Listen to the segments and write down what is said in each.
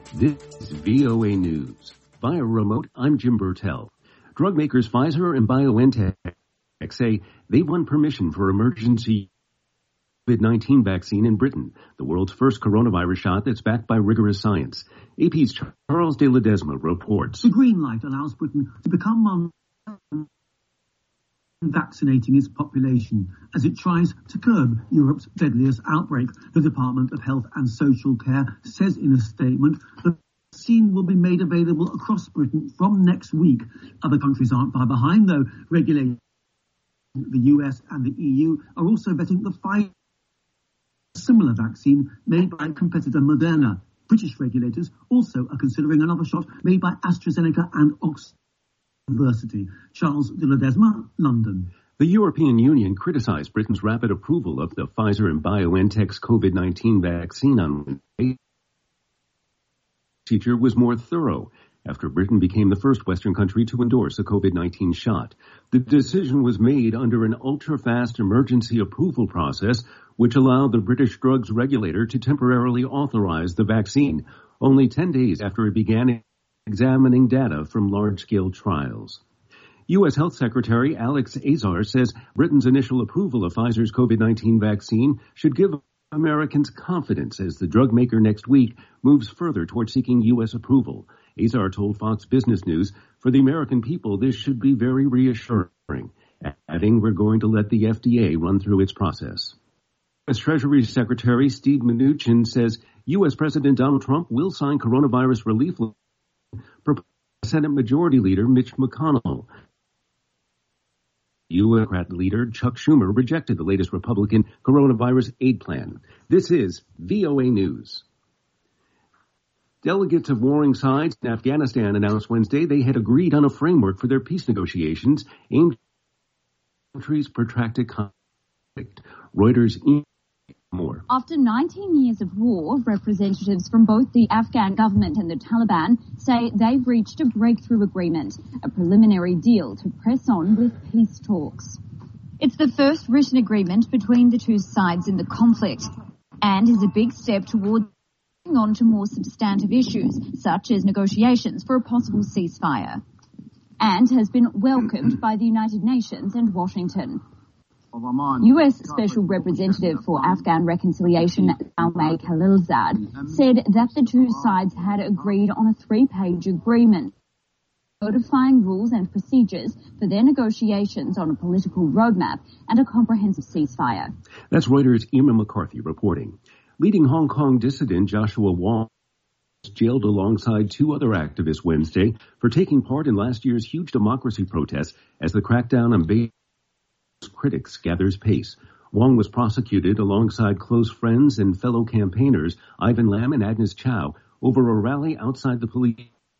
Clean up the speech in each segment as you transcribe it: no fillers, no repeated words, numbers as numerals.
This is VOA News. Via remote, I'm Jim Burtell. Drug makers Pfizer and BioNTech say they've won permission for emergency COVID-19 vaccine in Britain, the world's first coronavirus shot that's backed by rigorous science. AP's Charles de Ledesma reports. The green light allows Britain to become one vaccinating its population as it tries to curb Europe's deadliest outbreak. The Department of Health and Social Care says in a statement that the vaccine will be made available across Britain from next week. Other countries aren't far behind, though. Regulators in the US and the EU are also vetting the Pfizer similar vaccine made by competitor Moderna. British regulators also are considering another shot made by AstraZeneca and Oxford University. Charles de Ledesma, London. The European Union criticized Britain's rapid approval of the Pfizer and BioNTech's COVID-19 vaccine on Wednesday. The procedure was more thorough after Britain became the first Western country to endorse a COVID-19 shot. The decision was made under an ultra-fast emergency approval process, which allowed the British drugs regulator to temporarily authorize the vaccine, only 10 days after it began examining data from large-scale trials. U.S. Health Secretary Alex Azar says Britain's initial approval of Pfizer's COVID-19 vaccine should give Americans confidence as the drug maker next week moves further toward seeking U.S. approval. Azar told Fox Business News, for the American people, this should be very reassuring, adding, we're going to let the FDA run through its process. U.S. Treasury Secretary Steve Mnuchin says U.S. President Donald Trump will sign coronavirus relief proposed by Senate Majority Leader Mitch McConnell. U.S. Democrat leader Chuck Schumer rejected the latest Republican coronavirus aid plan. This is VOA News. Delegates of warring sides in Afghanistan announced Wednesday they had agreed on a framework for their peace negotiations aimed at the country's protracted conflict. Reuters more. After 19 years of war, representatives from both the Afghan government and the Taliban say they've reached a breakthrough agreement, a preliminary deal to press on with peace talks. It's the first written agreement between the two sides in the conflict and is a big step towards moving on to more substantive issues, such as negotiations for a possible ceasefire, and has been welcomed by the United Nations and Washington. U.S. Special Representative for Afghan Reconciliation, Zalmay Khalilzad, said that the two sides had agreed on a 3-page agreement codifying rules and procedures for their negotiations on a political roadmap and a comprehensive ceasefire. That's Reuters' Emma McCarthy reporting. Leading Hong Kong dissident Joshua Wong was jailed alongside 2 other activists Wednesday for taking part in last year's huge democracy protests as the crackdown on Beijing critics gathers pace. Wong was prosecuted alongside close friends and fellow campaigners Ivan Lam and Agnes Chow over a rally outside the police.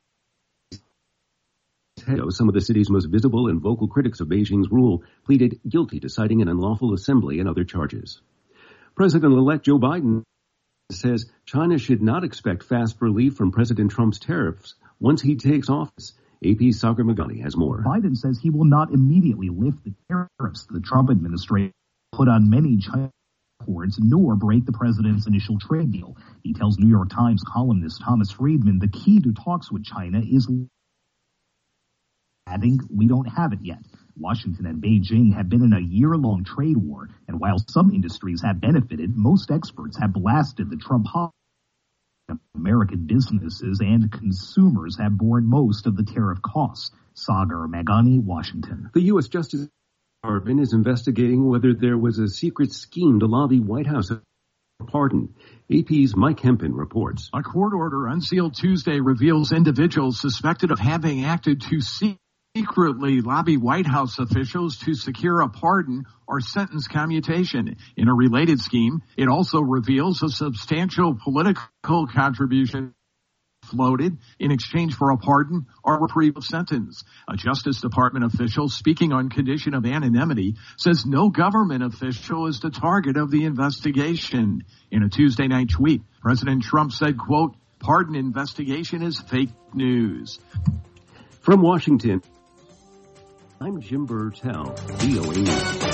Some of the city's most visible and vocal critics of Beijing's rule pleaded guilty to citing an unlawful assembly and other charges. President-elect Joe Biden says China should not expect fast relief from President Trump's tariffs once he takes office. AP's Sagar Meghani has more. Biden says he will not immediately lift the tariffs the Trump administration put on many Chinese exports, nor break the president's initial trade deal. He tells New York Times columnist Thomas Friedman the key to talks with China is adding, we don't have it yet. Washington and Beijing have been in a year-long trade war, and while some industries have benefited, most experts have blasted the Trump policy. American businesses and consumers have borne most of the tariff costs. Sagar Meghani, Washington. The U.S. Justice Department is investigating whether there was a secret scheme to lobby White House for pardon. AP's Mike Hempin reports. A court order unsealed Tuesday reveals individuals suspected of having acted to secretly lobby White House officials to secure a pardon or sentence commutation. In a related scheme, it also reveals a substantial political contribution floated in exchange for a pardon or reprieve of sentence. A Justice Department official speaking on condition of anonymity says no government official is the target of the investigation. In a Tuesday night tweet, President Trump said, quote, "Pardon investigation is fake news." From Washington, I'm Jim Burtell, VOA News.